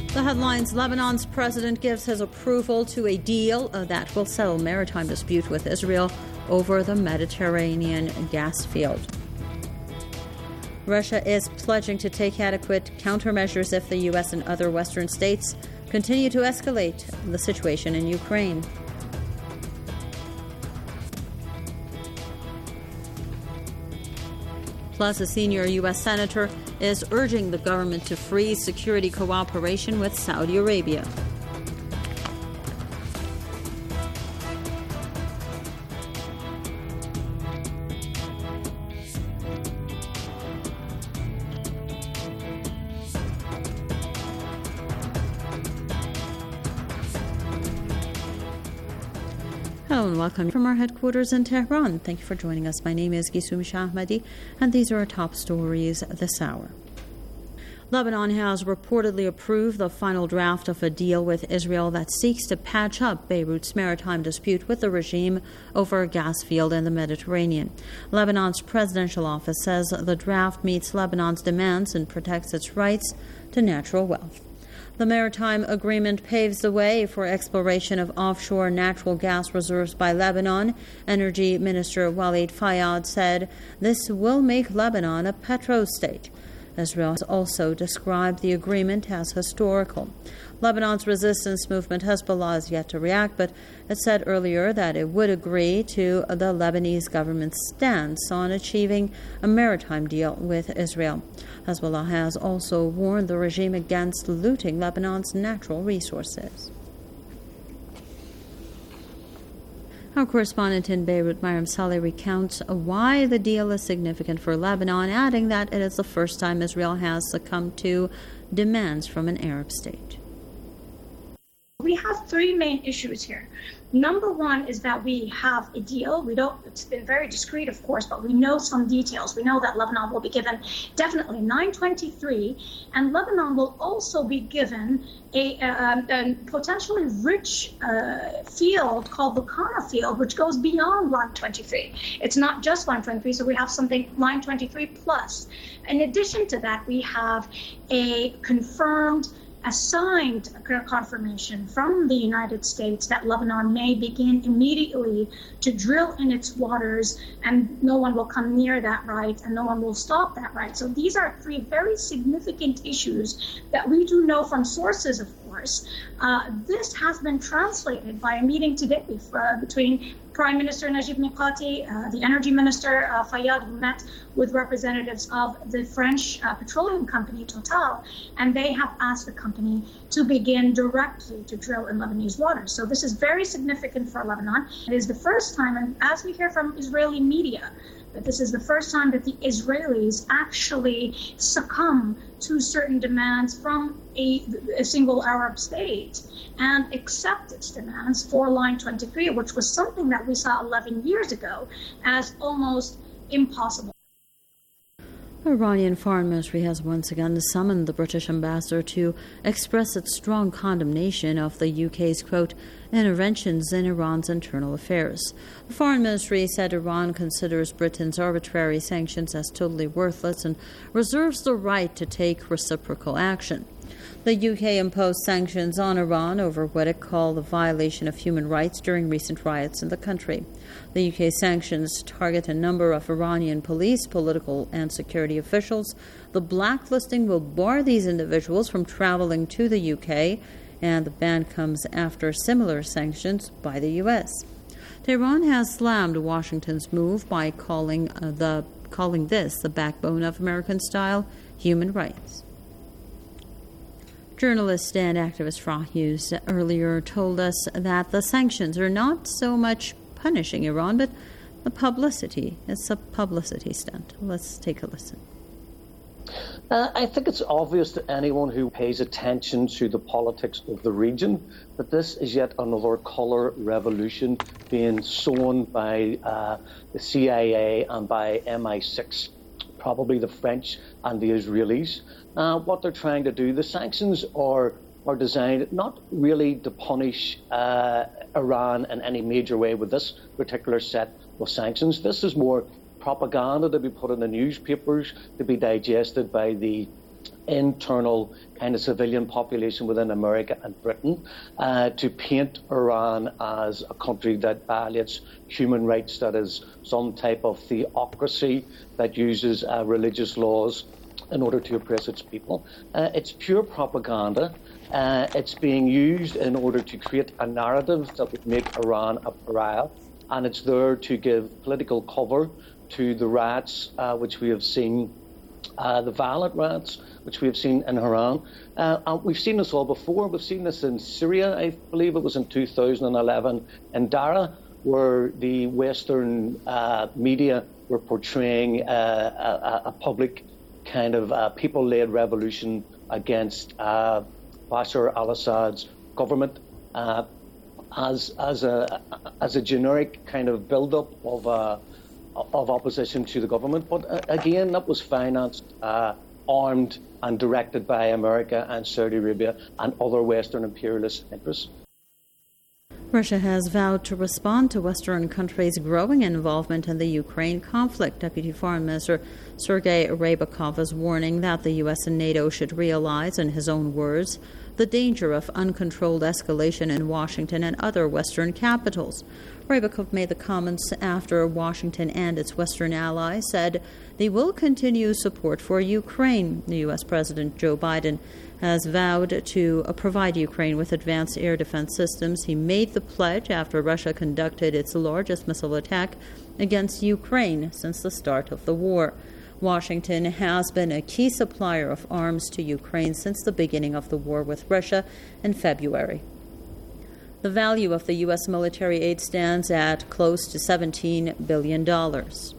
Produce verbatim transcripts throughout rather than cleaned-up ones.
The headlines: Lebanon's president gives his approval to a deal uh, that will settle maritime dispute with Israel over the Mediterranean gas field. Russia is pledging to take adequate countermeasures if the U S and other Western states continue to escalate the situation in Ukraine. Plus, a senior U S senator is urging the government to freeze security cooperation with Saudi Arabia. Hello and welcome from our headquarters in Tehran. Thank you for joining us. My name is Gisum Shahmadi, and these are our top stories this hour. Lebanon has reportedly approved the final draft of a deal with Israel that seeks to patch up Beirut's maritime dispute with the regime over a gas field in the Mediterranean. Lebanon's presidential office says the draft meets Lebanon's demands and protects its rights to natural wealth. The maritime agreement paves the way for exploration of offshore natural gas reserves by Lebanon. Energy Minister Walid Fayyad said this will make Lebanon a petrostate. Israel has also described the agreement as historical. Lebanon's resistance movement Hezbollah is yet to react, but it said earlier that it would agree to the Lebanese government's stance on achieving a maritime deal with Israel. Hezbollah has also warned the regime against looting Lebanon's natural resources. Our correspondent in Beirut, Mariam Saleh, recounts why the deal is significant for Lebanon, adding that it is the first time Israel has succumbed to demands from an Arab state. We have three main issues here. Number one is that we have a deal. We don't, it's been very discreet, of course, but we know some details. We know that Lebanon will be given definitely nine twenty-three, and Lebanon will also be given a, a, a potentially rich uh, field called the Kana field, which goes beyond line twenty-three. It's not just line twenty-three, so we have something line twenty-three plus. In addition to that, we have a confirmed assigned confirmation from the United States that Lebanon may begin immediately to drill in its waters, and no one will come near that right, and no one will stop that right. So these are three very significant issues that we do know from sources, of course. Uh, this has been translated by a meeting today uh, between Prime Minister Najib Mikati, uh, the Energy Minister uh, Fayyad, who met with representatives of the French uh, petroleum company Total, and they have asked the company to begin directly to drill in Lebanese waters. So this is very significant for Lebanon. It is the first time, and as we hear from Israeli media, that this is the first time that the Israelis actually succumb to certain demands from a, a single Arab state and accept its demands for line twenty-three, which was something that we saw eleven years ago as almost impossible. The Iranian Foreign Ministry has once again summoned the British ambassador to express its strong condemnation of the U K's, quote, interventions in Iran's internal affairs. The Foreign Ministry said Iran considers Britain's arbitrary sanctions as totally worthless and reserves the right to take reciprocal action. The U K imposed sanctions on Iran over what it called the violation of human rights during recent riots in the country. The U K sanctions target a number of Iranian police, political, and security officials. The blacklisting will bar these individuals from traveling to the U K, and the ban comes after similar sanctions by the U S. Tehran has slammed Washington's move by calling uh, the calling this the backbone of American-style human rights. Journalist and activist Farah Hughes earlier told us that the sanctions are not so much punishing Iran, but the publicity. It's a publicity stunt. Let's take a listen. Uh, I think it's obvious to anyone who pays attention to the politics of the region that this is yet another colour revolution being sown by uh, the C I A and by M I six, probably the French and the Israelis. Uh, what they're trying to do, the sanctions are are designed not really to punish uh, Iran in any major way with this particular set of sanctions. This is more propaganda to be put in the newspapers, to be digested by the internal kind of civilian population within America and Britain, uh, to paint Iran as a country that violates human rights, that is some type of theocracy that uses uh, religious laws in order to oppress its people. Uh, it's pure propaganda. Uh, it's being used in order to create a narrative that would make Iran a pariah, and it's there to give political cover to the riots uh, which we have seen, uh, the violent riots which we have seen in Iran. Uh, and we've seen this all before. We've seen this in Syria, I believe it was in two thousand eleven, in Dara, where the Western uh, media were portraying uh, a, a public kind of uh, people-led revolution against uh, Bashar al-Assad's government uh, as as a as a generic kind of build-up of uh, of opposition to the government. But uh, again, that was financed, uh, armed, and directed by America and Saudi Arabia and other Western imperialist interests. Russia has vowed to respond to Western countries' growing involvement in the Ukraine conflict. Deputy Foreign Minister Sergei Rybakov is warning that the U S and NATO should realize, in his own words, the danger of uncontrolled escalation in Washington and other Western capitals. Rybakov made the comments after Washington and its Western allies said they will continue support for Ukraine. The U S President Joe Biden has vowed to provide Ukraine with advanced air defense systems. He made the pledge after Russia conducted its largest missile attack against Ukraine since the start of the war. Washington has been a key supplier of arms to Ukraine since the beginning of the war with Russia in February. The value of the U S military aid stands at close to seventeen billion dollars.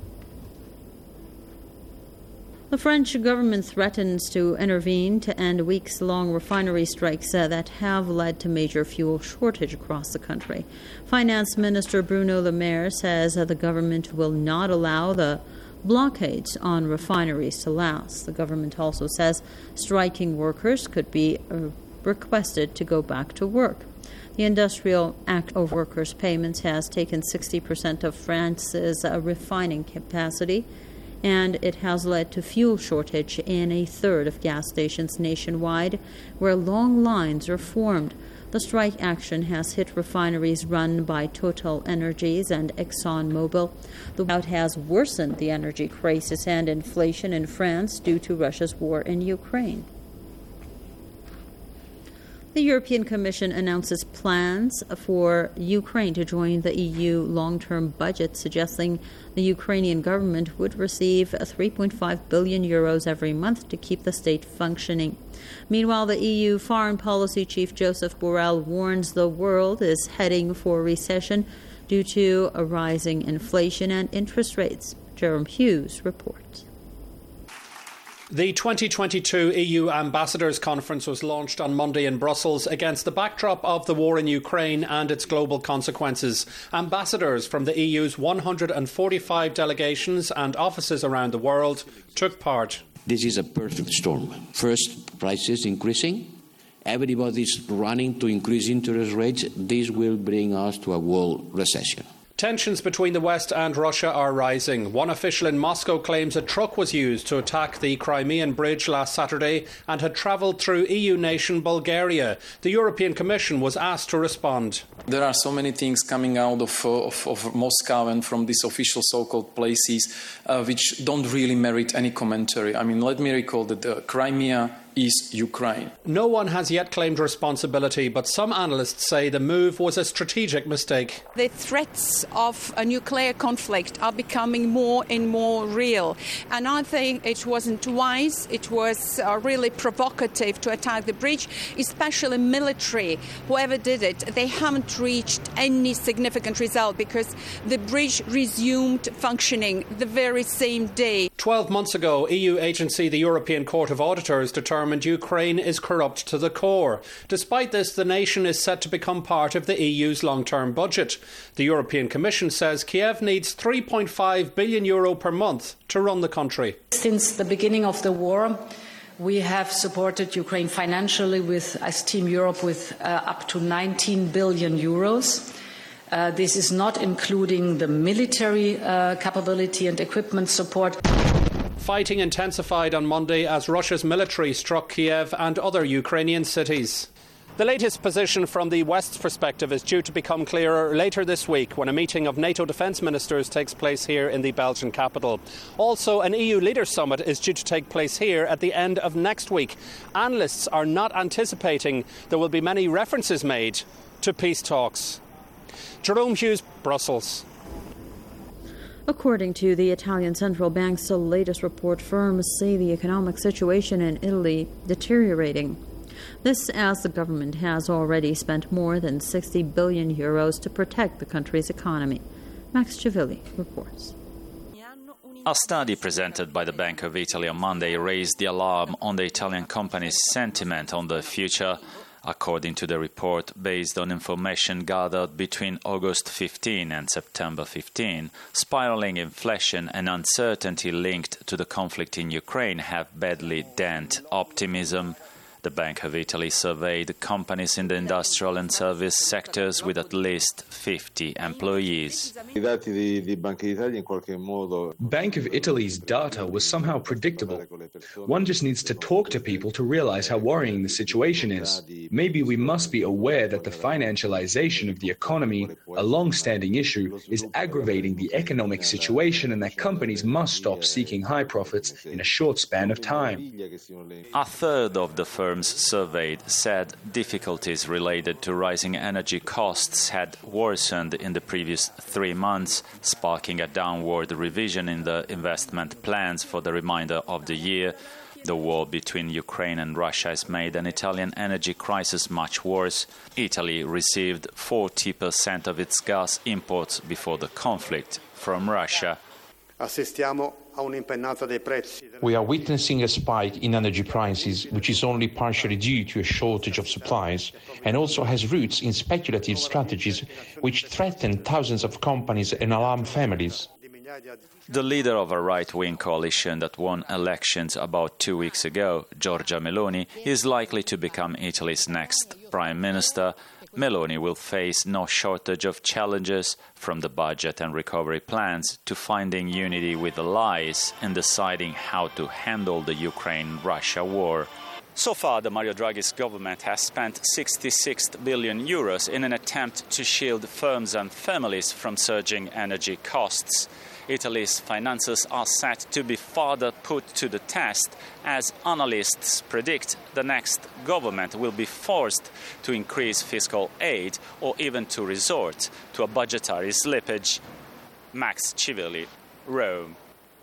The French government threatens to intervene to end weeks-long refinery strikes uh, that have led to major fuel shortage across the country. Finance Minister Bruno Le Maire says uh, the government will not allow the blockades on refineries to last. The government also says striking workers could be uh, requested to go back to work. The Industrial Act of Workers' Payments has taken sixty percent of France's uh, refining capacity, and it has led to fuel shortage in a third of gas stations nationwide, where long lines are formed. The strike action has hit refineries run by Total Energies and ExxonMobil. The rout has worsened the energy crisis and inflation in France due to Russia's war in Ukraine. The European Commission announces plans for Ukraine to join the E U long-term budget, suggesting the Ukrainian government would receive three point five billion euros every month to keep the state functioning. Meanwhile, the E U Foreign Policy Chief Joseph Borrell warns the world is heading for recession due to a rising inflation and interest rates. Jerome Hughes reports. The twenty twenty-two E U Ambassadors Conference was launched on Monday in Brussels against the backdrop of the war in Ukraine and its global consequences. Ambassadors from the E U's one hundred forty-five delegations and offices around the world took part. This is a perfect storm. First, prices increasing. Everybody's running to increase interest rates. This will bring us to a world recession. Tensions between the West and Russia are rising. One official in Moscow claims a truck was used to attack the Crimean bridge last Saturday and had travelled through E U nation Bulgaria. The European Commission was asked to respond. There are so many things coming out of, of, of Moscow and from these official so-called places uh, which don't really merit any commentary. I mean, let me recall that the Crimea is Ukraine. No one has yet claimed responsibility, but some analysts say the move was a strategic mistake. The threats of a nuclear conflict are becoming more and more real. And I think it wasn't wise, it was uh, really provocative to attack the bridge, especially military. Whoever did it, they haven't reached any significant result because the bridge resumed functioning the very same day. Twelve months ago, E U agency the European Court of Auditors determined Ukraine is corrupt to the core. Despite this, the nation is set to become part of the E U's long-term budget. The European Commission says Kiev needs three point five billion euro per month to run the country. Since the beginning of the war, we have supported Ukraine financially with, as Team Europe, with uh, up to nineteen billion euros. Uh, this is not including the military uh, capability and equipment support. Fighting intensified on Monday as Russia's military struck Kiev and other Ukrainian cities. The latest position from the West's perspective is due to become clearer later this week when a meeting of NATO defence ministers takes place here in the Belgian capital. Also, an E U leaders' summit is due to take place here at the end of next week. Analysts are not anticipating there will be many references made to peace talks. Jerome Hughes, Brussels. According to the Italian Central Bank's latest report, firms say the economic situation in Italy deteriorating. This as the government has already spent more than sixty billion euros to protect the country's economy. Max Civilli reports. A study presented by the Bank of Italy on Monday raised the alarm on the Italian company's sentiment on the future. According to the report, based on information gathered between August fifteenth and September fifteenth, spiraling inflation and uncertainty linked to the conflict in Ukraine have badly dented optimism. The Bank of Italy surveyed companies in the industrial and service sectors with at least fifty employees. Bank of Italy's data was somehow predictable. One just needs to talk to people to realize how worrying the situation is. Maybe we must be aware that the financialization of the economy, a long-standing issue, is aggravating the economic situation and that companies must stop seeking high profits in a short span of time. A third of the firms surveyed said difficulties related to rising energy costs had worsened in the previous three months, sparking a downward revision in the investment plans for the remainder of the year. The war between Ukraine and Russia has made an Italian energy crisis much worse. Italy received forty percent of its gas imports before the conflict from Russia. We are witnessing a spike in energy prices, which is only partially due to a shortage of supplies, and also has roots in speculative strategies which threaten thousands of companies and alarm families. The leader of a right-wing coalition that won elections about two weeks ago, Giorgia Meloni, is likely to become Italy's next prime minister. Meloni will face no shortage of challenges, from the budget and recovery plans to finding unity with allies and deciding how to handle the Ukraine-Russia war. So far, the Mario Draghi's government has spent sixty-six billion euros in an attempt to shield firms and families from surging energy costs. Italy's finances are set to be further put to the test as analysts predict the next government will be forced to increase fiscal aid or even to resort to a budgetary slippage. Max Civilli, Rome.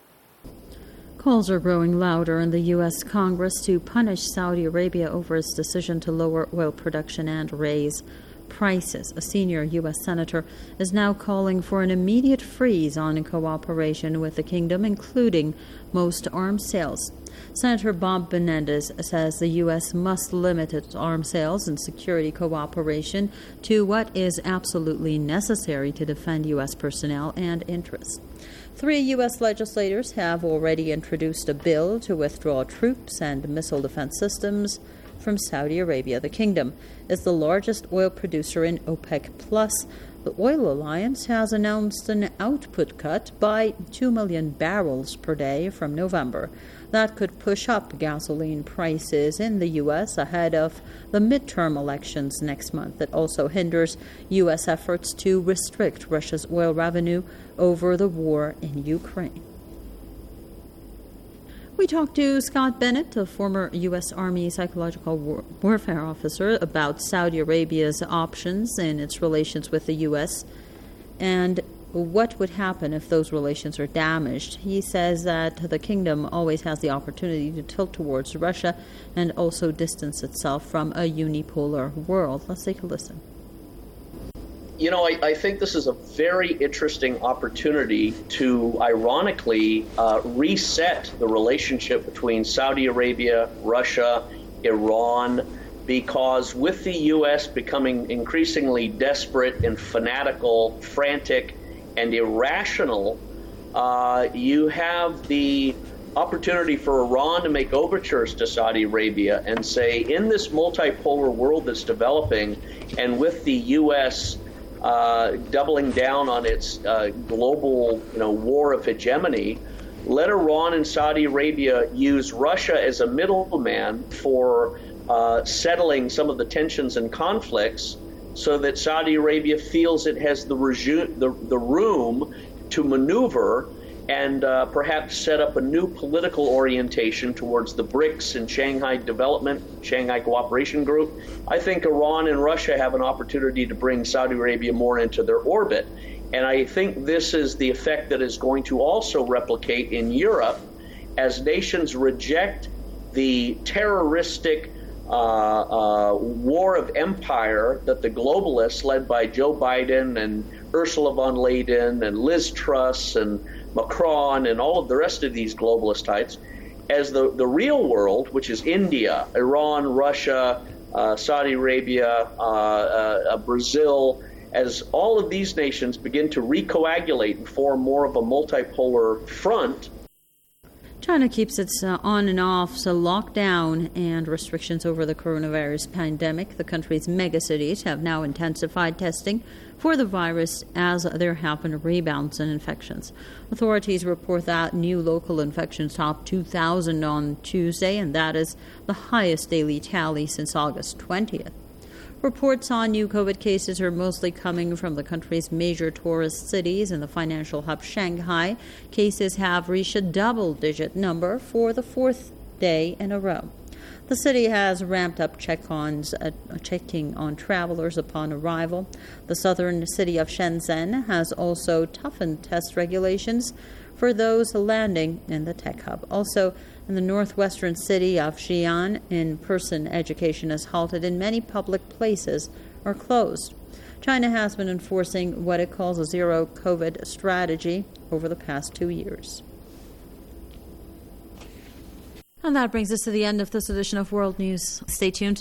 Calls are growing louder in the U S Congress to punish Saudi Arabia over its decision to lower oil production and raise prices. A senior U S senator is now calling for an immediate freeze on cooperation with the kingdom, including most arms sales. Senator Bob Menendez says the U S must limit its arms sales and security cooperation to what is absolutely necessary to defend U S personnel and interests. Three U S legislators have already introduced a bill to withdraw troops and missile defense systems from Saudi Arabia. The kingdom is the largest oil producer in OPEC plus. The oil alliance has announced an output cut by two million barrels per day from November. That could push up gasoline prices in the U S ahead of the midterm elections next month. It also hinders U S efforts to restrict Russia's oil revenue over the war in Ukraine. We talked to Scott Bennett, a former U S Army psychological war- warfare officer, about Saudi Arabia's options in its relations with the U S and what would happen if those relations are damaged. He says that the kingdom always has the opportunity to tilt towards Russia and also distance itself from a unipolar world. Let's take a listen. You know, I, I think this is a very interesting opportunity to, ironically, uh, reset the relationship between Saudi Arabia, Russia, Iran, because with the U S becoming increasingly desperate and fanatical, frantic, and irrational, uh, you have the opportunity for Iran to make overtures to Saudi Arabia and say, in this multipolar world that's developing, and with the U S Uh, doubling down on its uh, global, you know, war of hegemony, let Iran and Saudi Arabia use Russia as a middleman for uh, settling some of the tensions and conflicts, so that Saudi Arabia feels it has the, reju- the, the room to maneuver and uh, perhaps set up a new political orientation towards the BRICS and Shanghai Development, Shanghai Cooperation Group. I think Iran and Russia have an opportunity to bring Saudi Arabia more into their orbit. And I think this is the effect that is going to also replicate in Europe as nations reject the terroristic uh, uh, war of empire that the globalists led by Joe Biden and Ursula von Leyen and Liz Truss and Macron and all of the rest of these globalist types, as the, the real world, which is India, Iran, Russia, uh, Saudi Arabia, uh, uh, Brazil, as all of these nations begin to recoagulate and form more of a multipolar front. China keeps its uh, on and off so lockdown and restrictions over the coronavirus pandemic. The country's megacities have now intensified testing for the virus as there have been rebounds in infections. Authorities report that new local infections topped two thousand on Tuesday, and that is the highest daily tally since August twentieth. Reports on new COVID cases are mostly coming from the country's major tourist cities. In the financial hub Shanghai, cases have reached a double-digit number for the fourth day in a row. The city has ramped up check-ons, uh, checking on travelers upon arrival. The southern city of Shenzhen has also toughened test regulations for those landing in the tech hub. Also, in the northwestern city of Xi'an, in-person education is halted and many public places are closed. China has been enforcing what it calls a zero-COVID strategy over the past two years. And that brings us to the end of this edition of World News. Stay tuned.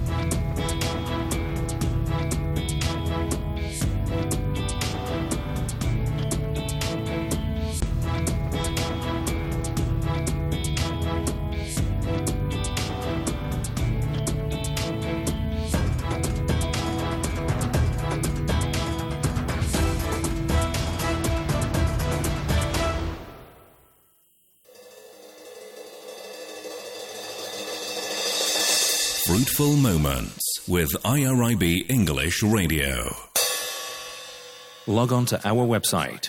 Fruitful Moments with I R I B English Radio. Log on to our website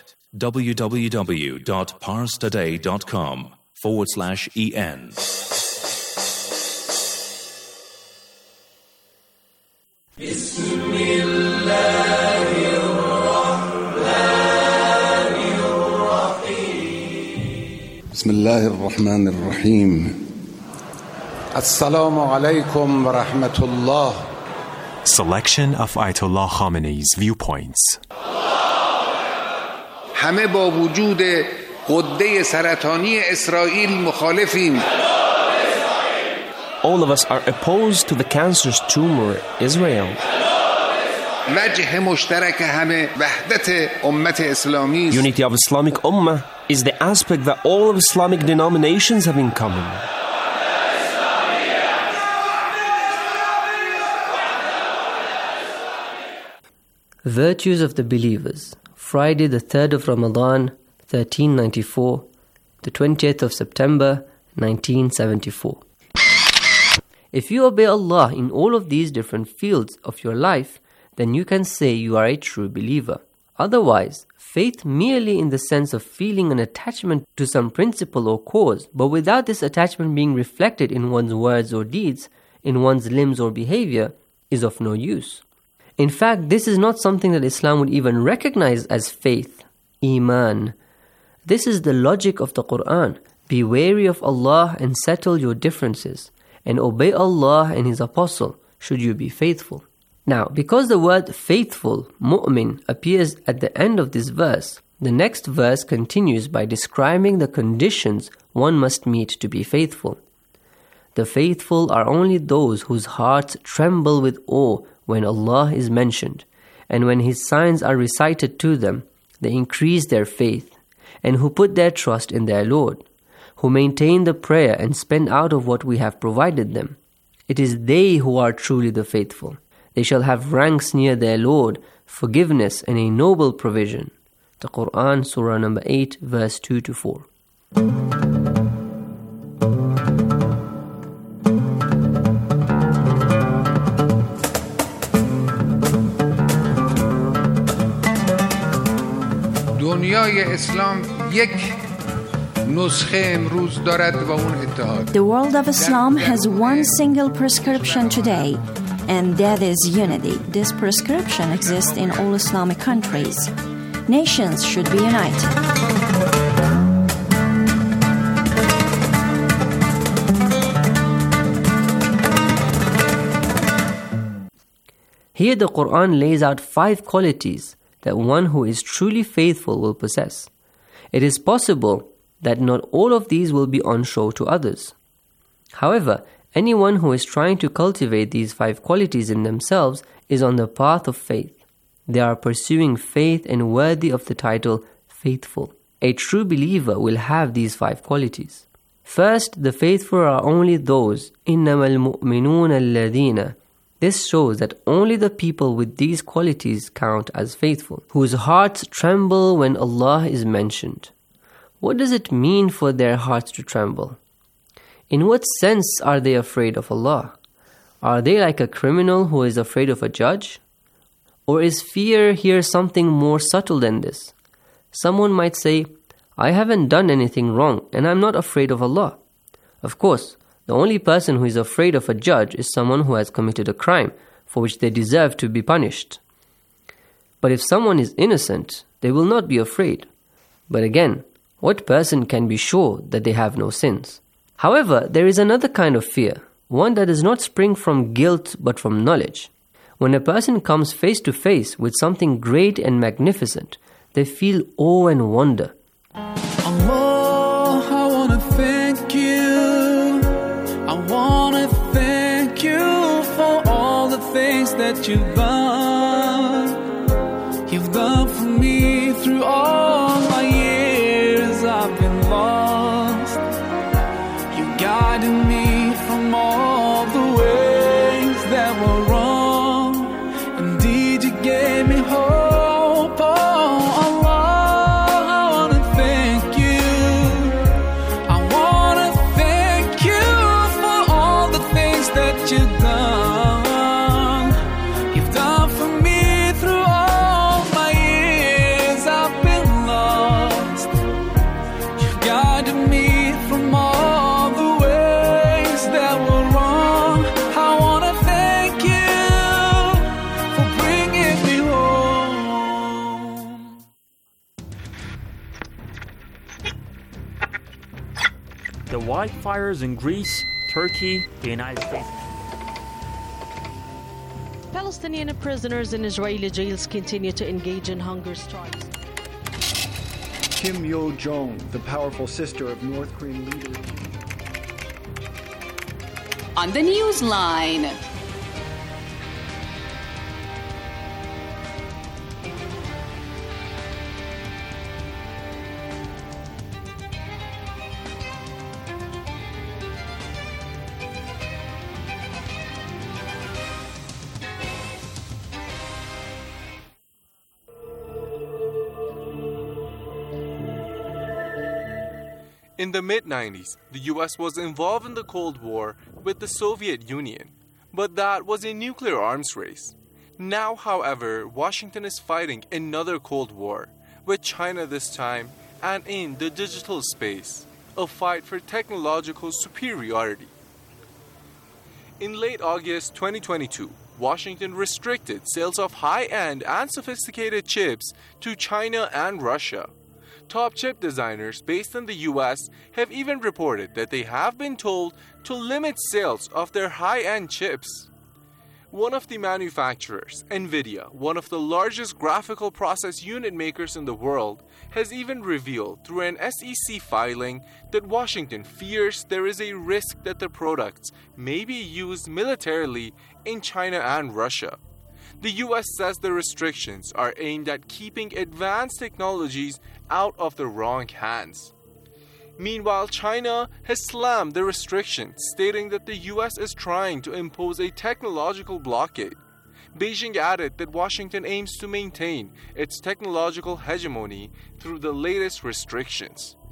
www.parstoday.com forward slash en. Bismillahir Rahmanir Rahim. Assalamu alaikum wa rahmatullah. Selection of Ayatollah Khamenei's viewpoints. همه با وجود غده سرطانی اسرائیل مخالفیم. All of us are opposed to the cancerous tumor Israel. وجه مشترک همه وحدت امت اسلامی. Unity of Islamic Ummah is the aspect that all of Islamic denominations have in common. Virtues of the Believers. Friday the third of Ramadan, thirteen ninety-four, the twentieth of September, nineteen seventy-four. If you obey Allah in all of these different fields of your life, then you can say you are a true believer. Otherwise, faith merely in the sense of feeling an attachment to some principle or cause, but without this attachment being reflected in one's words or deeds, in one's limbs or behavior, is of no use. In fact, this is not something that Islam would even recognize as faith, Iman. This is the logic of the Quran. Be wary of Allah and settle your differences, and obey Allah and His Apostle, should you be faithful. Now, because the word faithful, mu'min, appears at the end of this verse, the next verse continues by describing the conditions one must meet to be faithful. The faithful are only those whose hearts tremble with awe when Allah is mentioned, and when His signs are recited to them, they increase their faith, and who put their trust in their Lord, who maintain the prayer and spend out of what we have provided them. It is they who are truly the faithful. They shall have ranks near their Lord, forgiveness and a noble provision. The Quran, Surah number eight, verse two to four. دنیای اسلام یک نسخه امروز دارد و اون اتحاد. The world of Islam has one single prescription today, and that is unity. This prescription exists in all Islamic countries. Nations should be united. Here the Quran lays out five qualities that one who is truly faithful will possess. It is possible that not all of these will be on show to others. However, anyone who is trying to cultivate these five qualities in themselves is on the path of faith. They are pursuing faith and worthy of the title faithful. A true believer will have these five qualities. First, the faithful are only those إِنَّمَا الْمُؤْمِنُونَ الَّذِينَ. This shows that only the people with these qualities count as faithful, whose hearts tremble when Allah is mentioned. What does it mean for their hearts to tremble? In what sense are they afraid of Allah? Are they like a criminal who is afraid of a judge? Or is fear here something more subtle than this? Someone might say, I haven't done anything wrong and I'm not afraid of Allah. Of course, the only person who is afraid of a judge is someone who has committed a crime for which they deserve to be punished. But if someone is innocent, they will not be afraid. But again, what person can be sure that they have no sins? However, there is another kind of fear, one that does not spring from guilt but from knowledge. When a person comes face to face with something great and magnificent, they feel awe and wonder. Allah, I want to thank you. I want to thank you for all the things that you've done. You've done for me through all my years I've been lost. You guided me from all the ways that were wrong. Indeed, you gave me hope. Oh, Allah, I want to thank you. I want to thank you for all the things that you've done. You've done for me through all my years I've been lost. You guided me from all the ways that were wrong. I want to thank you for bringing me home. The wildfires in Greece, Turkey, the United States. Palestinian prisoners in Israeli jails continue to engage in hunger strikes. Kim Yo-jong, the powerful sister of North Korean leader. On the Newsline. In the mid nineties, the U S was involved in the Cold War with the Soviet Union, but that was a nuclear arms race. Now, however, Washington is fighting another Cold War, with China this time, and in the digital space, a fight for technological superiority. In late August twenty twenty-two, Washington restricted sales of high-end and sophisticated chips to China and Russia. Top chip designers based in the U S have even reported that they have been told to limit sales of their high-end chips. One of the manufacturers, NVIDIA, one of the largest graphical process unit makers in the world, has even revealed through an S E C filing that Washington fears there is a risk that the products may be used militarily in China and Russia. The U S says the restrictions are aimed at keeping advanced technologies out of the wrong hands. Meanwhile, China has slammed the restrictions, stating that the U S is trying to impose a technological blockade. Beijing added that Washington aims to maintain its technological hegemony through the latest restrictions.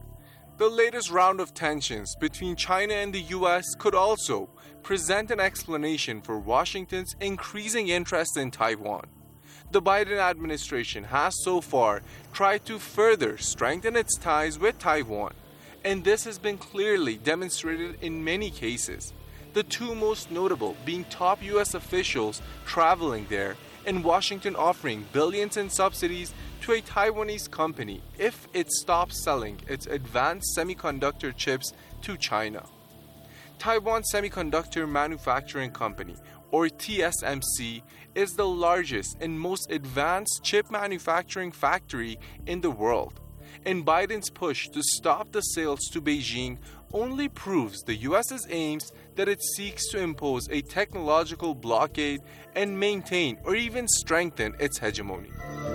The latest round of tensions between China and the U S could also present an explanation for Washington's increasing interest in Taiwan. The Biden administration has so far tried to further strengthen its ties with Taiwan, and this has been clearly demonstrated in many cases, the two most notable being top U S officials traveling there and Washington offering billions in subsidies to a Taiwanese company if it stops selling its advanced semiconductor chips to China. Taiwan Semiconductor Manufacturing Company, or T S M C, is the largest and most advanced chip manufacturing factory in the world, and Biden's push to stop the sales to Beijing only proves the U S's aims that it seeks to impose a technological blockade and maintain or even strengthen its hegemony.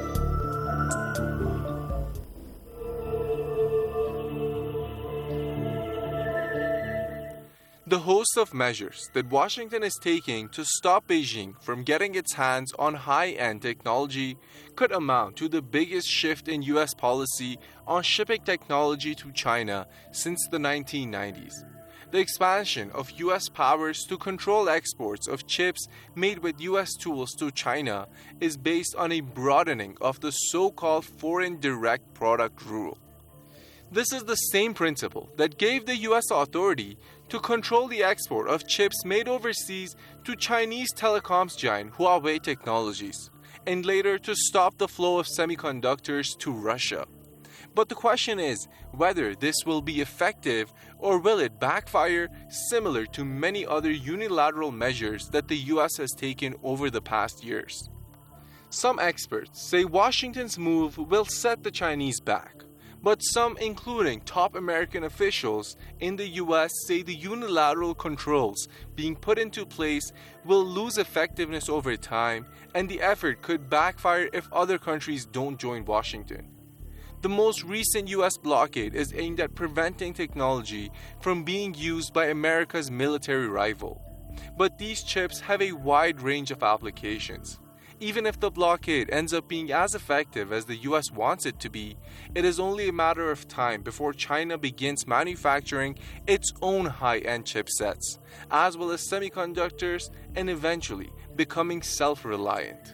The host of measures that Washington is taking to stop Beijing from getting its hands on high-end technology could amount to the biggest shift in U S policy on shipping technology to China since the nineteen nineties. The expansion of U S powers to control exports of chips made with U S tools to China is based on a broadening of the so-called Foreign Direct Product Rule. This is the same principle that gave the U S authority to control the export of chips made overseas to Chinese telecoms giant Huawei Technologies, and later to stop the flow of semiconductors to Russia. But the question is whether this will be effective or will it backfire, similar to many other unilateral measures that the U S has taken over the past years. Some experts say Washington's move will set the Chinese back, but some, including top American officials in the U S, say the unilateral controls being put into place will lose effectiveness over time, and the effort could backfire if other countries don't join Washington. The most recent U S blockade is aimed at preventing technology from being used by America's military rival. But these chips have a wide range of applications. Even if the blockade ends up being as effective as the U S wants it to be, it is only a matter of time before China begins manufacturing its own high-end chipsets, as well as semiconductors, and eventually becoming self-reliant.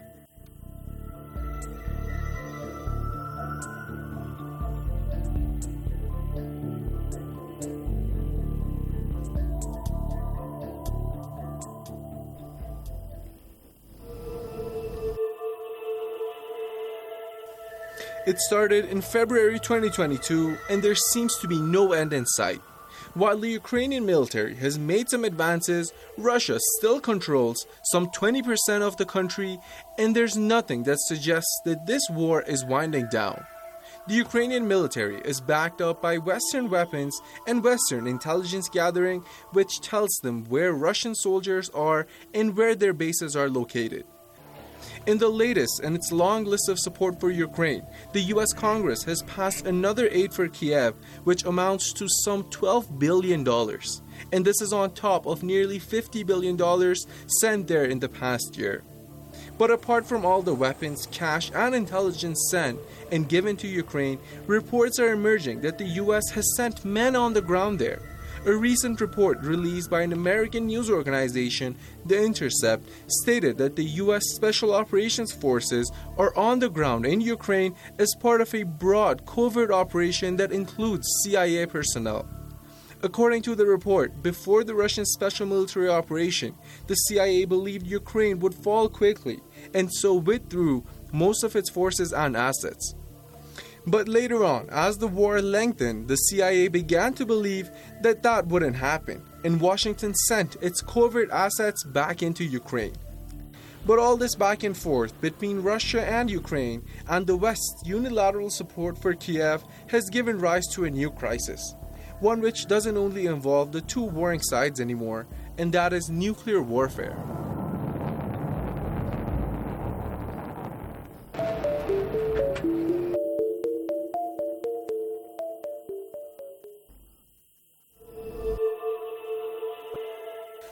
It started in February twenty twenty-two, and there seems to be no end in sight. While the Ukrainian military has made some advances, Russia still controls some twenty percent of the country, and there's nothing that suggests that this war is winding down. The Ukrainian military is backed up by Western weapons and Western intelligence gathering, which tells them where Russian soldiers are and where their bases are located. In the latest and its long list of support for Ukraine, the U S Congress has passed another aid for Kiev, which amounts to some twelve billion dollars. And this is on top of nearly fifty billion dollars sent there in the past year. But apart from all the weapons, cash, and intelligence sent and given to Ukraine, reports are emerging that the U S has sent men on the ground there. A recent report released by an American news organization, The Intercept, stated that the U S Special Operations Forces are on the ground in Ukraine as part of a broad covert operation that includes C I A personnel. According to the report, before the Russian special military operation, the C I A believed Ukraine would fall quickly and so withdrew most of its forces and assets. But later on, as the war lengthened, the C I A began to believe that that wouldn't happen, and Washington sent its covert assets back into Ukraine. But all this back and forth between Russia and Ukraine and the West's unilateral support for Kiev has given rise to a new crisis, one which doesn't only involve the two warring sides anymore, and that is nuclear warfare.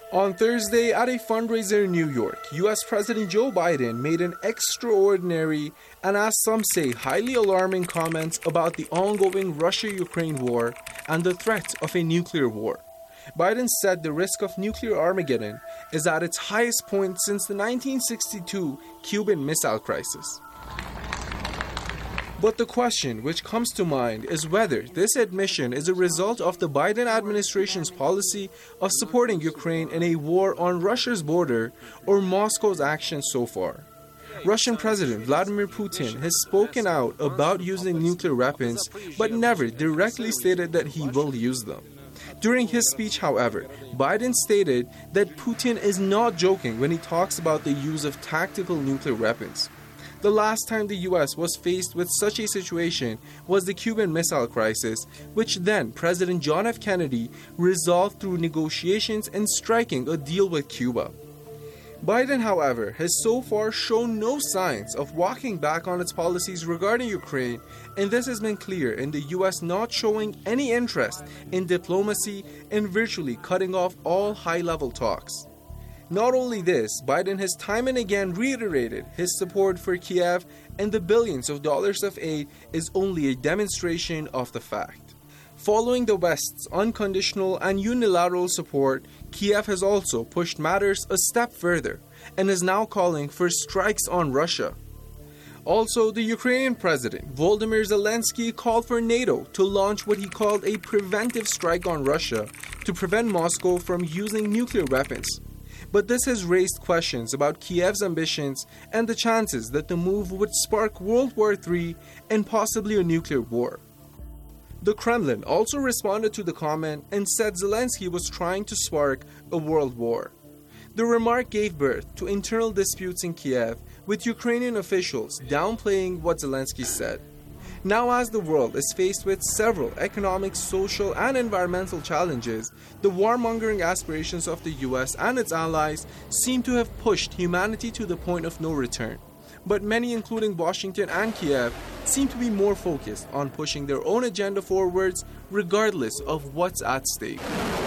On Thursday, at a fundraiser in New York, U S President Joe Biden made an extraordinary and, as some say, highly alarming comment about the ongoing Russia-Ukraine war and the threat of a nuclear war. Biden said the risk of nuclear Armageddon is at its highest point since the nineteen sixty-two Cuban Missile Crisis. But the question which comes to mind is whether this admission is a result of the Biden administration's policy of supporting Ukraine in a war on Russia's border or Moscow's actions so far. Russian President Vladimir Putin has spoken out about using nuclear weapons, but never directly stated that he will use them. During his speech, however, Biden stated that Putin is not joking when he talks about the use of tactical nuclear weapons. The last time the U S was faced with such a situation was the Cuban Missile Crisis, which then President John F. Kennedy resolved through negotiations and striking a deal with Cuba. Biden, however, has so far shown no signs of walking back on its policies regarding Ukraine, and this has been clear in the U S not showing any interest in diplomacy and virtually cutting off all high-level talks. Not only this, Biden has time and again reiterated his support for Kiev, and the billions of dollars of aid is only a demonstration of the fact. Following the West's unconditional and unilateral support, Kiev has also pushed matters a step further and is now calling for strikes on Russia. Also, the Ukrainian president, Volodymyr Zelensky, called for NATO to launch what he called a preventive strike on Russia to prevent Moscow from using nuclear weapons. But this has raised questions about Kiev's ambitions and the chances that the move would spark World War Three and possibly a nuclear war. The Kremlin also responded to the comment and said Zelensky was trying to spark a world war. The remark gave birth to internal disputes in Kiev, with Ukrainian officials downplaying what Zelensky said. Now, as the world is faced with several economic, social, and environmental challenges, the warmongering aspirations of the U S and its allies seem to have pushed humanity to the point of no return. But many, including Washington and Kiev, seem to be more focused on pushing their own agenda forwards, regardless of what's at stake.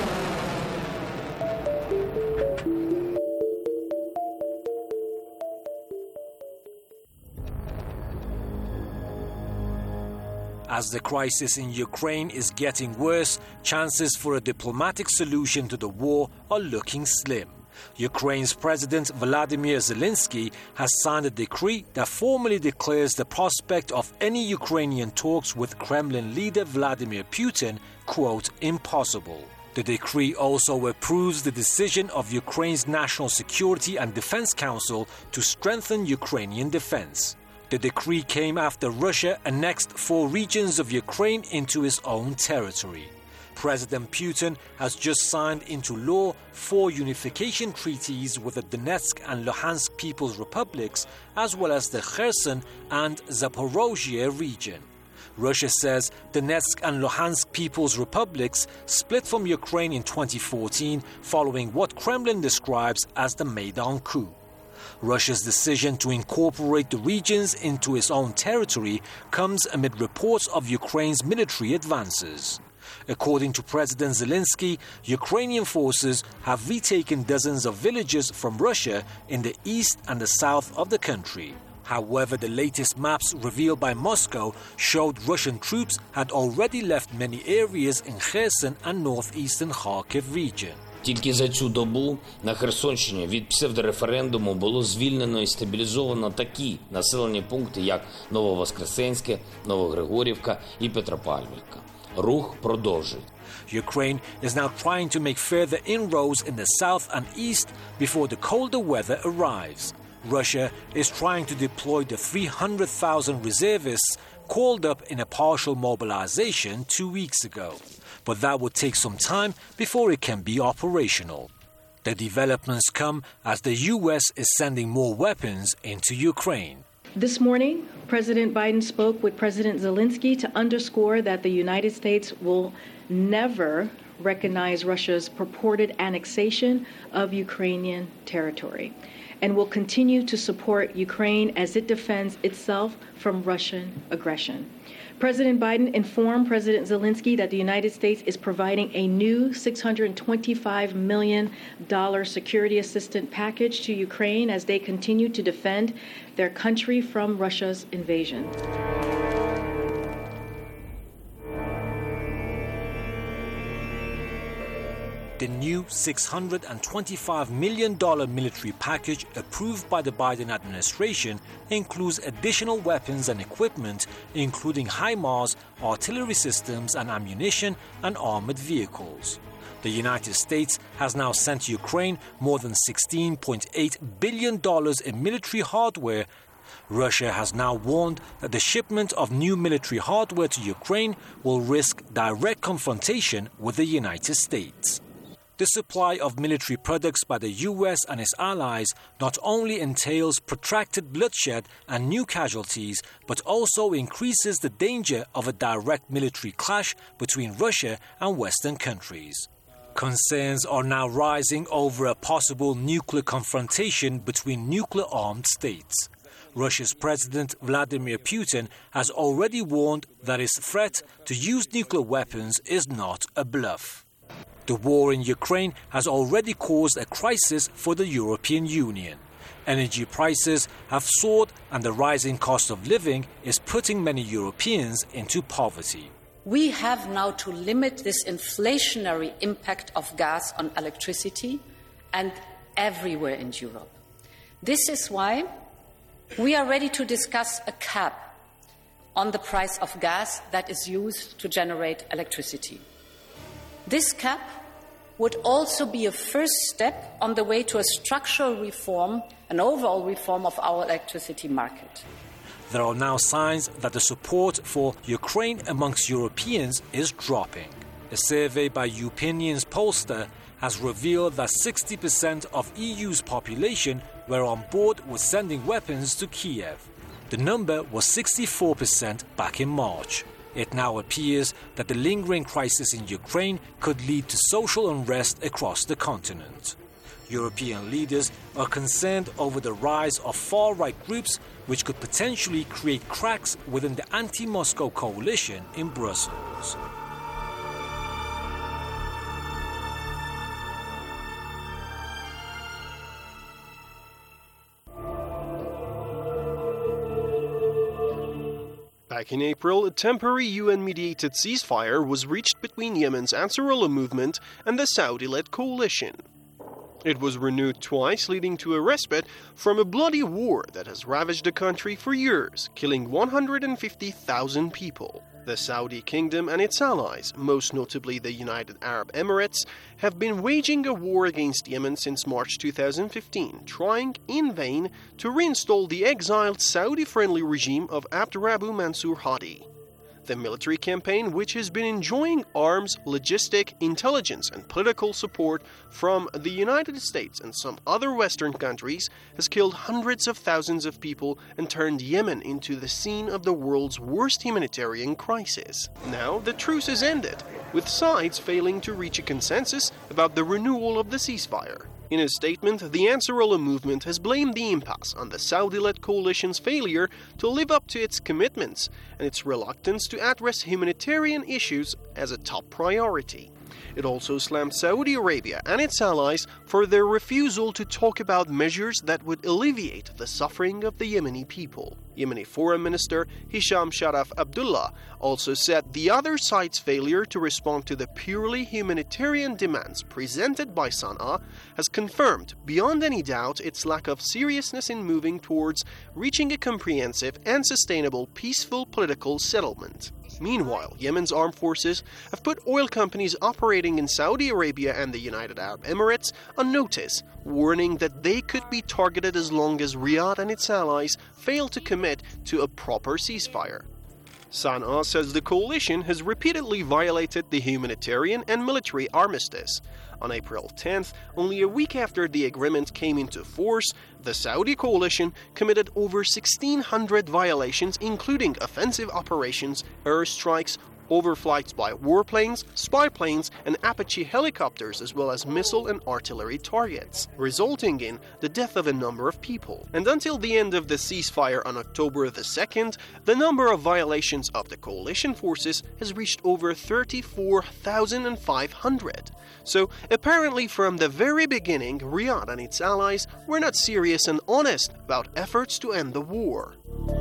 As the crisis in Ukraine is getting worse, chances for a diplomatic solution to the war are looking slim. Ukraine's President Volodymyr Zelensky has signed a decree that formally declares the prospect of any Ukrainian talks with Kremlin leader Vladimir Putin, quote, impossible. The decree also approves the decision of Ukraine's National Security and Defense Council to strengthen Ukrainian defense. The decree came after Russia annexed four regions of Ukraine into its own territory. President Putin has just signed into law four unification treaties with the Donetsk and Luhansk People's Republics, as well as the Kherson and Zaporozhye region. Russia says Donetsk and Luhansk People's Republics split from Ukraine in twenty fourteen following what Kremlin describes as the Maidan coup. Russia's decision to incorporate the regions into its own territory comes amid reports of Ukraine's military advances. According to President Zelensky, Ukrainian forces have retaken dozens of villages from Russia in the east and the south of the country. However, the latest maps revealed by Moscow showed Russian troops had already left many areas in Kherson and northeastern Kharkiv region. Тільки за цю добу на Херсонщині від псевдореферендуму було звільнено і стабілізовано такі населені пункти, як Нововоскресенське, Новогригорівка і Петропавлівка. Рух продовжує. Ukraine is now trying to make further inroads in the south and east before the colder weather arrives. Russia is trying to deploy the three hundred thousand reservists called up in a partial mobilization two weeks ago. But that would take some time before it can be operational. The developments come as the U S is sending more weapons into Ukraine. This morning, President Biden spoke with President Zelensky to underscore that the United States will never recognize Russia's purported annexation of Ukrainian territory and will continue to support Ukraine as it defends itself from Russian aggression. President Biden informed President Zelensky that the United States is providing a new six hundred twenty-five million dollars security assistance package to Ukraine as they continue to defend their country from Russia's invasion. The new six hundred twenty-five million dollars military package approved by the Biden administration includes additional weapons and equipment, including HIMARS, artillery systems and ammunition, and armored vehicles. The United States has now sent Ukraine more than sixteen point eight billion dollars in military hardware. Russia has now warned that the shipment of new military hardware to Ukraine will risk direct confrontation with the United States. The supply of military products by the U S and its allies not only entails protracted bloodshed and new casualties, but also increases the danger of a direct military clash between Russia and Western countries. Concerns are now rising over a possible nuclear confrontation between nuclear-armed states. Russia's President Vladimir Putin has already warned that his threat to use nuclear weapons is not a bluff. The war in Ukraine has already caused a crisis for the European Union. Energy prices have soared and the rising cost of living is putting many Europeans into poverty. We have now to limit this inflationary impact of gas on electricity and everywhere in Europe. This is why we are ready to discuss a cap on the price of gas that is used to generate electricity. This cap would also be a first step on the way to a structural reform, an overall reform of our electricity market. There are now signs that the support for Ukraine amongst Europeans is dropping. A survey by Upinion's pollster has revealed that sixty percent of E U's population were on board with sending weapons to Kiev. The number was sixty-four percent back in March. It now appears that the lingering crisis in Ukraine could lead to social unrest across the continent. European leaders are concerned over the rise of far-right groups which could potentially create cracks within the anti-Moscow coalition in Brussels. Back in April, a temporary U N-mediated ceasefire was reached between Yemen's Ansarullah movement and the Saudi-led coalition. It was renewed twice, leading to a respite from a bloody war that has ravaged the country for years, killing one hundred fifty thousand people. The Saudi kingdom and its allies, most notably the United Arab Emirates, have been waging a war against Yemen since March two thousand fifteen, trying in vain to reinstall the exiled Saudi-friendly regime of Abdurabu Mansur Hadi. The military campaign, which has been enjoying arms, logistic, intelligence, and political support from the United States and some other Western countries, has killed hundreds of thousands of people and turned Yemen into the scene of the world's worst humanitarian crisis. Now, the truce has ended, with sides failing to reach a consensus about the renewal of the ceasefire. In a statement, the Ansarullah movement has blamed the impasse on the Saudi-led coalition's failure to live up to its commitments and its reluctance to address humanitarian issues as a top priority. It also slammed Saudi Arabia and its allies for their refusal to talk about measures that would alleviate the suffering of the Yemeni people. Yemeni Foreign Minister Hisham Sharaf Abdullah also said the other side's failure to respond to the purely humanitarian demands presented by Sana'a has confirmed beyond any doubt its lack of seriousness in moving towards reaching a comprehensive and sustainable peaceful political settlement. Meanwhile, Yemen's armed forces have put oil companies operating in Saudi Arabia and the United Arab Emirates on notice, warning that they could be targeted as long as Riyadh and its allies fail to commit to a proper ceasefire. Sana'a says the coalition has repeatedly violated the humanitarian and military armistice. On April tenth, only a week after the agreement came into force, the Saudi coalition committed over sixteen hundred violations, including offensive operations, airstrikes, overflights by warplanes, spy planes, and Apache helicopters, as well as missile and artillery targets, resulting in the death of a number of people. And until the end of the ceasefire on October the second, the number of violations of the coalition forces has reached over thirty-four thousand five hundred. So apparently from the very beginning, Riyadh and its allies were not serious and honest about efforts to end the war.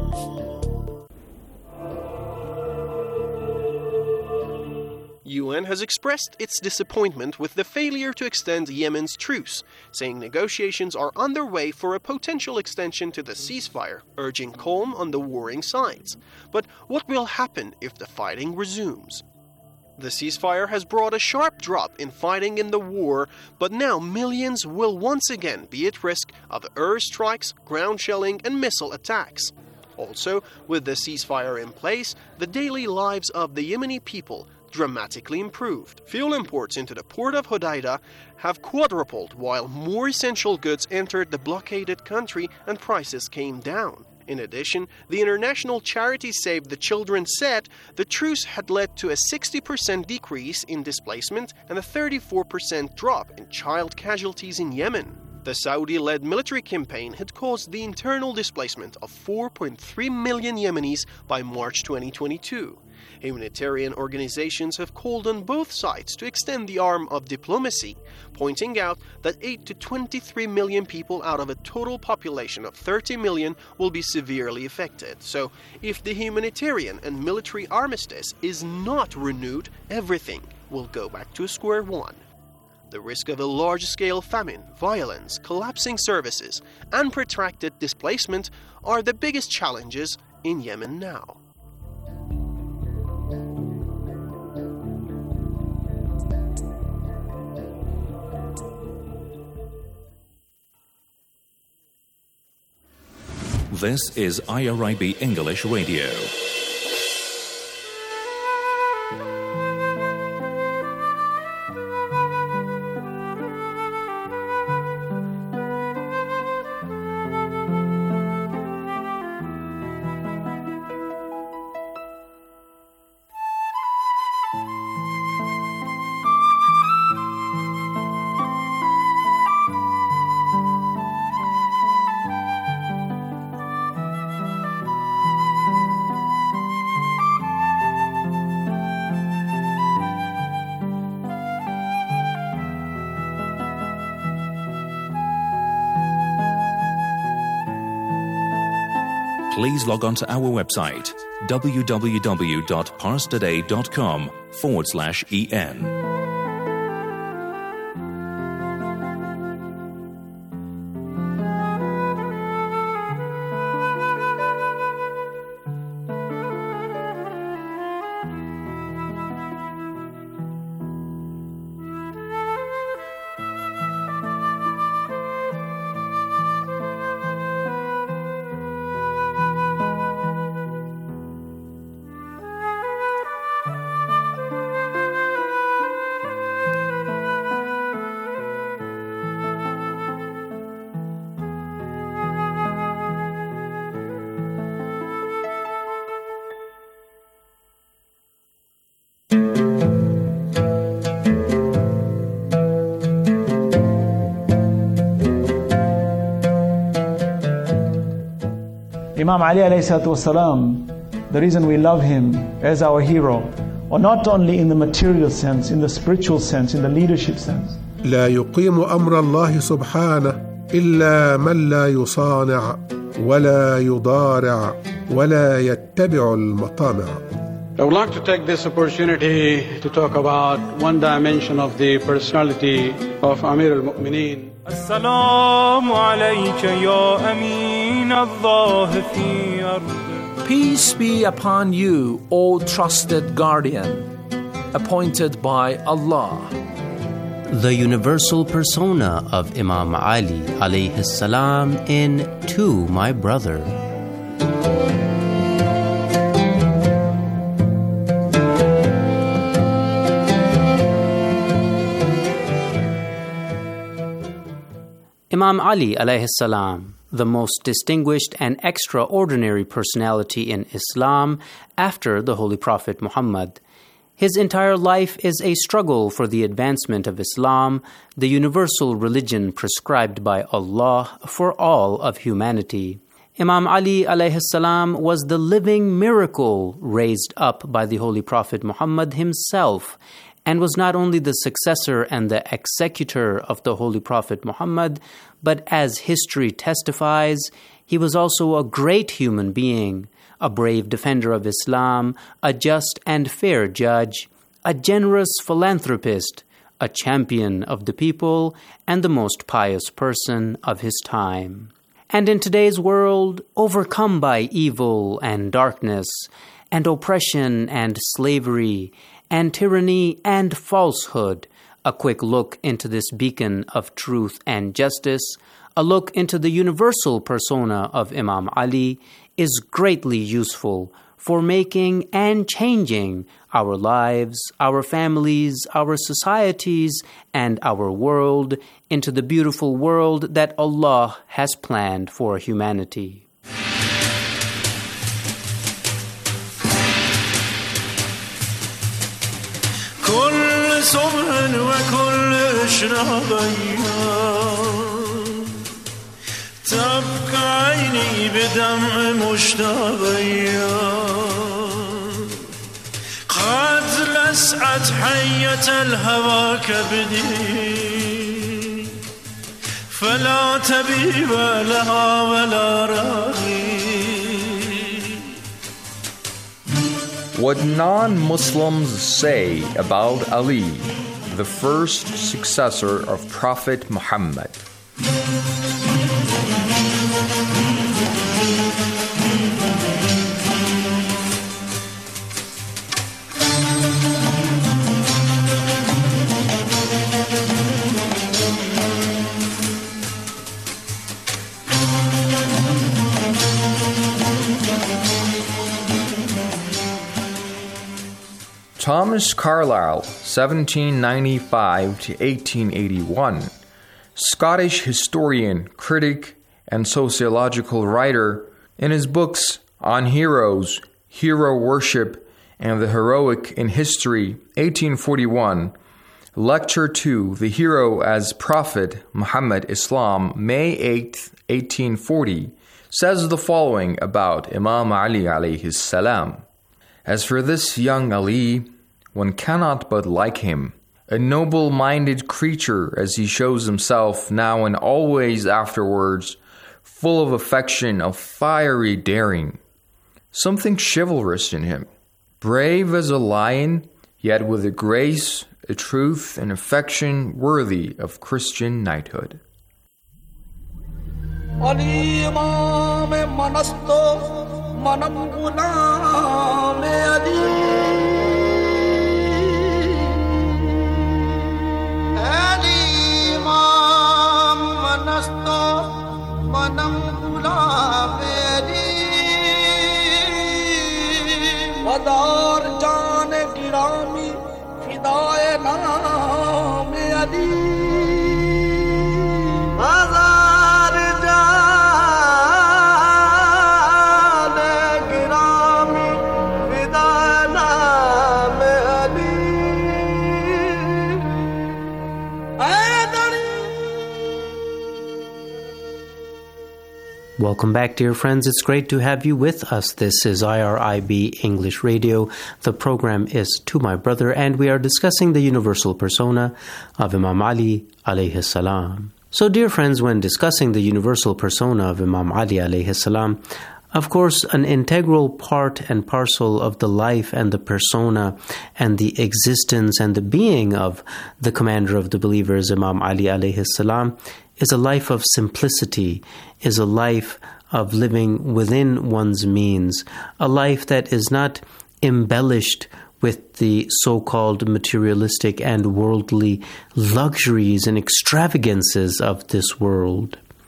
U N has expressed its disappointment with the failure to extend Yemen's truce, saying negotiations are underway for a potential extension to the ceasefire, urging calm on the warring sides. But what will happen if the fighting resumes? The ceasefire has brought a sharp drop in fighting in the war, but now millions will once again be at risk of airstrikes, ground shelling, and missile attacks. Also, with the ceasefire in place, the daily lives of the Yemeni people dramatically improved. Fuel imports into the port of Hodeidah have quadrupled, while more essential goods entered the blockaded country and prices came down. In addition, the international charity Save the Children said the truce had led to a sixty percent decrease in displacement and a thirty-four percent drop in child casualties in Yemen. The Saudi-led military campaign had caused the internal displacement of four point three million Yemenis by March twenty twenty-two. Humanitarian organizations have called on both sides to extend the arm of diplomacy, pointing out that eight to twenty-three million people out of a total population of thirty million will be severely affected. So, if the humanitarian and military armistice is not renewed, everything will go back to square one. The risk of a large-scale famine, violence, collapsing services, and protracted displacement are the biggest challenges in Yemen now. This is I R I B English Radio. Please log on to our website, www.parstoday.com forward slash en. Imam Ali alayhi salatu wasalam, the reason we love him as our hero, or not only in the material sense, in the spiritual sense, in the leadership sense. لا يقيم أمر الله سبحانه إلا من لا يصانع ولا يضارع ولا يتبع المطامع. I would like to take this opportunity to talk about one dimension of the personality of Amir al-Mu'mineen. Assalamu alayka ya Amin Allah fi ardi. Peace be upon you, O trusted guardian, appointed by Allah. The universal persona of Imam Ali alayhi salam in To My Brother. Imam Ali alayhi salam, the most distinguished and extraordinary personality in Islam after the Holy Prophet Muhammad, His entire life is a struggle for the advancement of Islam, the universal religion prescribed by Allah for all of humanity. Imam Ali alayhi salam was the living miracle raised up by the Holy Prophet Muhammad himself, and was not only the successor and the executor of the Holy Prophet Muhammad, but as history testifies, he was also a great human being, a brave defender of Islam, a just and fair judge, a generous philanthropist, a champion of the people, and the most pious person of his time. And in today's world, overcome by evil and darkness, and oppression and slavery, and tyranny and falsehood, a quick look into this beacon of truth and justice, a look into the universal persona of Imam Ali, is greatly useful for making and changing our lives, our families, our societies, and our world into the beautiful world that Allah has planned for humanity. كل صبح وكل تبقى عيني بدمع مشتاقية قد لسعت حية الهوى كبدي فلا طبيب لها ولا راقي. What non-Muslims say about Ali, the first successor of Prophet Muhammad. Thomas Carlyle, seventeen ninety-five to eighteen eighty-one, Scottish historian, critic, and sociological writer, in his books on heroes, hero worship, and the heroic in history, eighteen forty-one, Lecture two, The Hero as Prophet, Muhammad Islam, May eighth, eighteen forty, says the following about Imam Ali alayhi salam. As for this young Ali, one cannot but like him, a noble-minded creature as he shows himself now and always afterwards, full of affection, of fiery daring, something chivalrous in him, brave as a lion, yet with a grace, a truth, and affection worthy of Christian knighthood. Ali Imam Manasto Manam Gulam Ali Ali Imam Manasto Manam Gulam Ali Madar Jaan Girami Fidaye Naam Ali Welcome back, dear friends. It's great to have you with us. This is I R I B English Radio. The program is To My Brother, and we are discussing the universal persona of Imam Ali alayhi salam. So, dear friends, when discussing the universal persona of Imam Ali alayhi salam, of course, an integral part and parcel of the life and the persona and the existence and the being of the commander of the believers, Imam Ali alayhi salam, is a life of simplicity, is a life of living within one's means, a life that is not embellished with the so-called materialistic and worldly luxuries and extravagances of this world.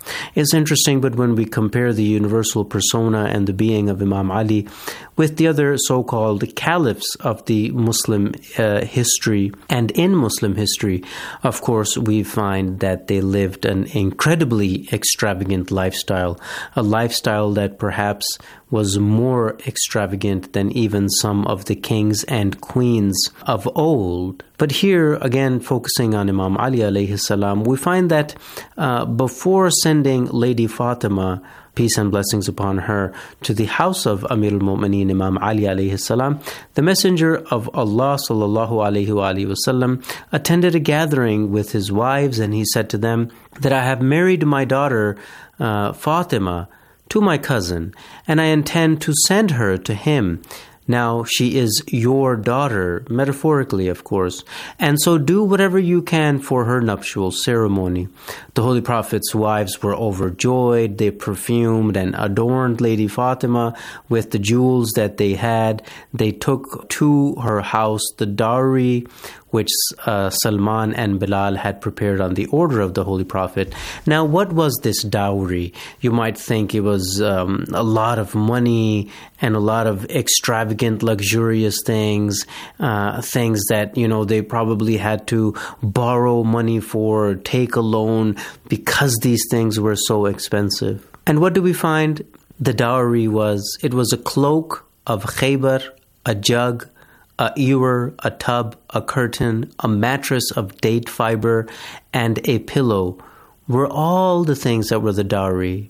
It's interesting, but when we compare the universal persona and the being of Imam Ali with the other so-called caliphs of the Muslim uh, history, and in Muslim history, of course, we find that they lived an incredibly extravagant lifestyle, a lifestyle that perhaps was more extravagant than even some of the kings and queens of old. But here, again, focusing on Imam Ali alayhi salam, we find that uh, before sending Lady Fatima, peace and blessings upon her, to the house of Amir al-Mu'mineen Imam Ali alayhi salam, the Messenger of Allah sallallahu alayhi wa alayhi wa sallam attended a gathering with his wives, and he said to them that I have married my daughter uh, Fatima to my cousin, and I intend to send her to him. Now, she is your daughter, metaphorically, of course, and so do whatever you can for her nuptial ceremony. The Holy Prophet's wives were overjoyed. They perfumed and adorned Lady Fatima with the jewels that they had. They took to her house the dowry which uh, Salman and Bilal had prepared on the order of the Holy Prophet. Now, what was this dowry? You might think it was um, a lot of money and a lot of extravagant, luxurious things, uh, things that, you know, they probably had to borrow money for, take a loan, because these things were so expensive. And what do we find? The dowry was, it was a cloak of khaybar, a jug, a ewer, a tub, a curtain, a mattress of date fiber, and a pillow were all the things that were the dowry.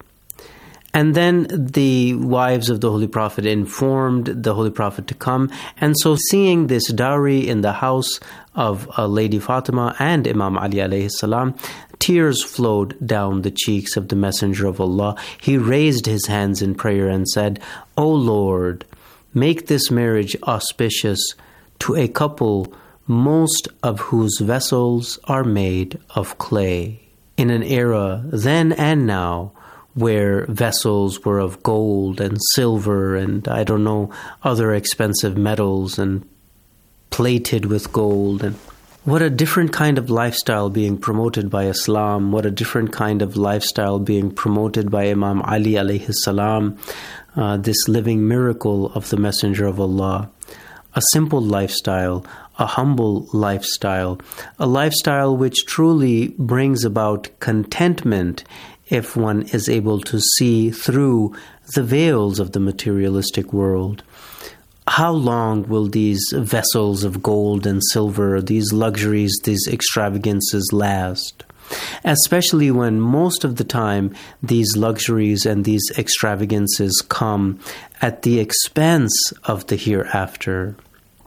And then the wives of the Holy Prophet informed the Holy Prophet to come. And so seeing this dowry in the house of uh, Lady Fatima and Imam Ali alayhi salam, tears flowed down the cheeks of the Messenger of Allah. He raised his hands in prayer and said, O Lord, make this marriage auspicious to a couple most of whose vessels are made of clay. In an era then and now where vessels were of gold and silver and, I don't know, other expensive metals and plated with gold. And what a different kind of lifestyle being promoted by Islam. What a different kind of lifestyle being promoted by Imam Ali alayhi salam. Uh, this living miracle of the Messenger of Allah. A simple lifestyle, a humble lifestyle, a lifestyle which truly brings about contentment if one is able to see through the veils of the materialistic world. How long will these vessels of gold and silver, these luxuries, these extravagances last? Especially when most of the time these luxuries and these extravagances come at the expense of the hereafter.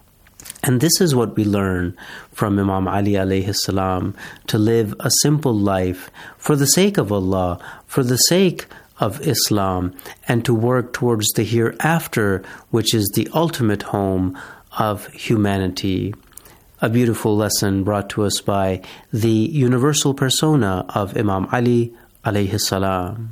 And this is what we learn from Imam Ali alayhi salam, to live a simple life for the sake of Allah, for the sake of Islam, and to work towards the hereafter, which is the ultimate home of humanity. A beautiful lesson brought to us by the universal persona of Imam Ali alayhi salam.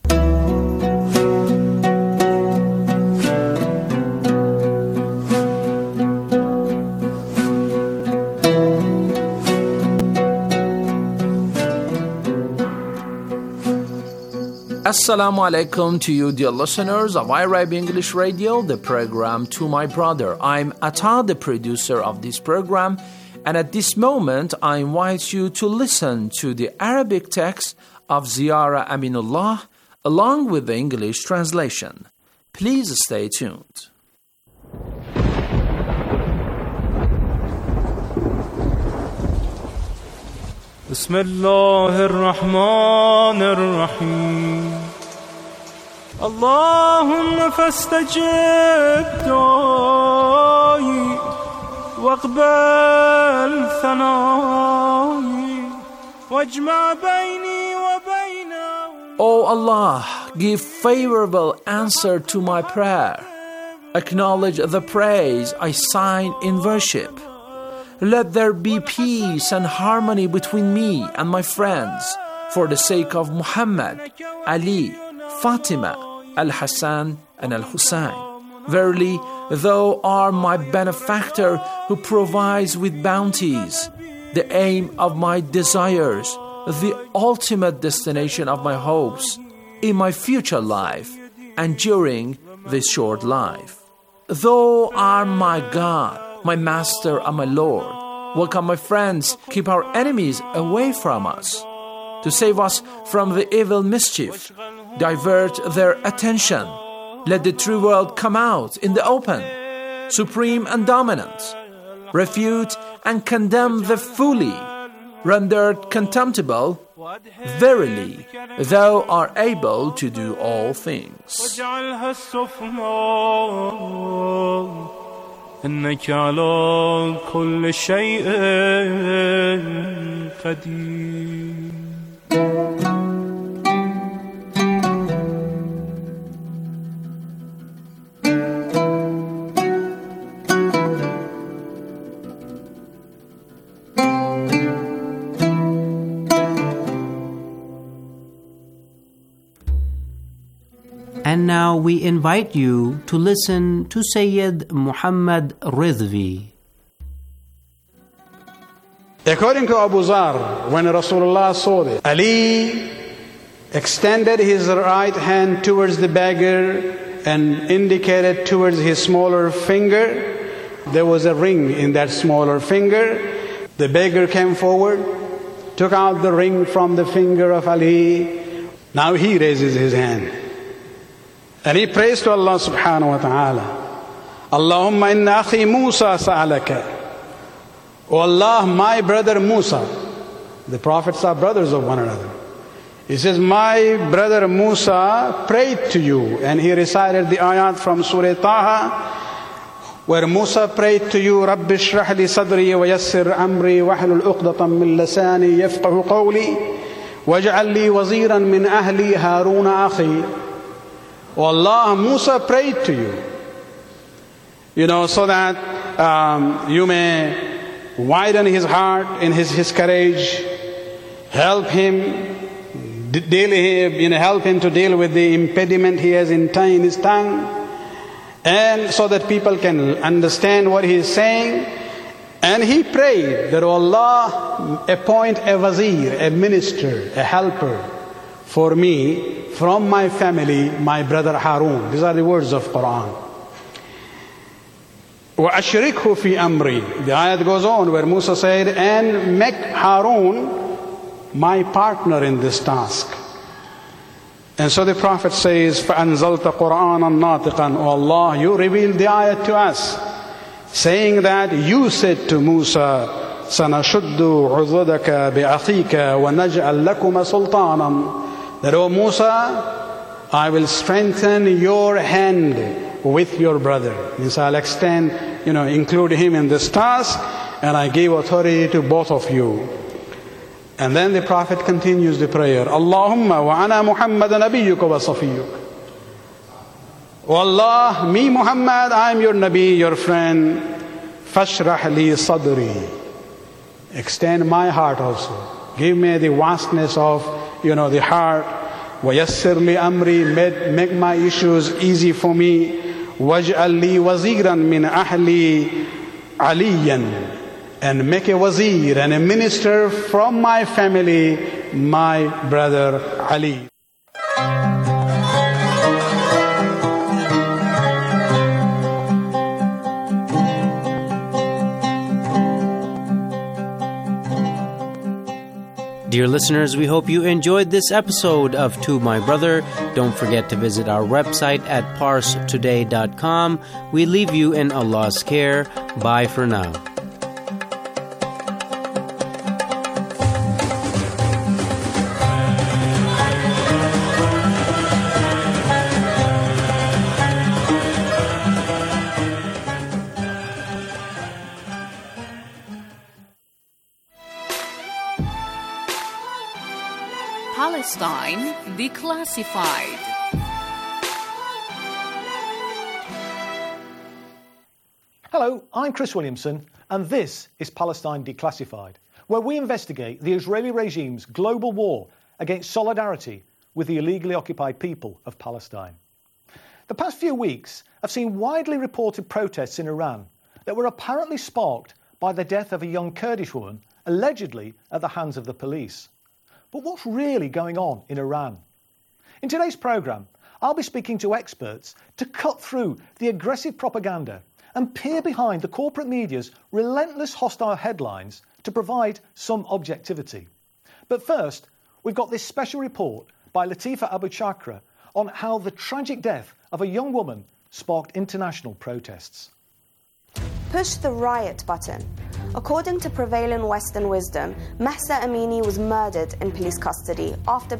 Assalamu alaikum to you, dear listeners of I R I B English Radio, the program To My Brother. I'm Atta, the producer of this program, and at this moment I invite you to listen to the Arabic text of Ziyara Aminullah along with the English translation. Please stay tuned. بسم الله الرحمن الرحيم اللهم فاستجب دعائي واقبل ثنائي واجمع بيني وبينه. O Allah, give favorable answer to my prayer. Acknowledge the praise I sign in worship. Let there be peace and harmony between me and my friends for the sake of Muhammad, Ali, Fatima, Al-Hassan and Al-Hussein. Verily, thou art my benefactor who provides with bounties, the aim of my desires, the ultimate destination of my hopes in my future life and during this short life. Thou art my God, my Master and my Lord. Welcome, my friends, keep our enemies away from us. To save us from the evil mischief, divert their attention. Let the true world come out in the open, supreme and dominant. Refute and condemn the folly, rendered contemptible. Verily, thou art able to do all things. إنك على كل شيء قدير. And now we invite you to listen to Sayyid Muhammad Ridvi. According to Abu Zar, when Rasulullah saw this, Ali extended his right hand towards the beggar and indicated towards his smaller finger. There was a ring in that smaller finger. The beggar came forward, took out the ring from the finger of Ali. Now he raises his hand. And he prays to Allah subhanahu wa ta'ala. Allahumma inna akhi Musa sa'alaka. O Allah, my brother Musa. The prophets are brothers of one another. He says, my brother Musa prayed to you. And he recited the ayat from Surah Taha, where Musa prayed to you, Rabbi shrah li sadri wa yassir amri wa hlul uqdatan min lisani yafqahu qawli waj'al li waziran min ahli Haruna akhi. O Allah, Musa prayed to you, you know, so that um, you may widen his heart and his, his courage, help him, deal, you know, help him to deal with the impediment he has in his tongue, and so that people can understand what he is saying. And he prayed that, O Allah, appoint a wazir, a minister, a helper for me from my family, my brother Harun. These are the words of Quran. وَأَشْرِكْهُ فِي أَمْرِي. The ayat goes on where Musa said, and make Harun my partner in this task. And so the Prophet says, فَأَنزَلْتَ قُرْآنًا نَاطِقًا. O Allah, you revealed the ayat to us, saying that you said to Musa, سَنَشُدُّ عُضُدَكَ بِأَخِيكَ وَنَجْعَلْ لَكُمَ سُلْطَانًا. That, O Musa, I will strengthen your hand with your brother. Means I'll extend, you know, include him in this task, and I gave authority to both of you. And then the Prophet continues the prayer, Allahumma wa ana Muhammadan nabiyyuka wa safiyyuk. O Allah, me Muhammad, I am your Nabi, your friend. Fashrah li sadri. Extend my heart also. Give me the vastness of, you know, the heart. وَيَسِّرْ لِي أَمْرِي. Make, make my issues easy for me. وَاجْعَلْ لِي وَزِيرًا مِنْ أَهْلِي عَلِيًّا. And make a wazir and a minister from my family, my brother Ali. Dear listeners, we hope you enjoyed this episode of To My Brother. Don't forget to visit our website at parse today dot com. We leave you in Allah's care. Bye for now. Palestine Declassified. Hello, I'm Chris Williamson, and this is Palestine Declassified, where we investigate the Israeli regime's global war against solidarity with the illegally occupied people of Palestine. The past few weeks have seen widely reported protests in Iran that were apparently sparked by the death of a young Kurdish woman, allegedly at the hands of the police. But what's really going on in Iran? In today's programme, I'll be speaking to experts to cut through the aggressive propaganda and peer behind the corporate media's relentless hostile headlines to provide some objectivity. But first, we've got this special report by Latifa Abu Chakra on how the tragic death of a young woman sparked international protests. Push the riot button. According to prevailing Western wisdom, Mahsa Amini was murdered in police custody after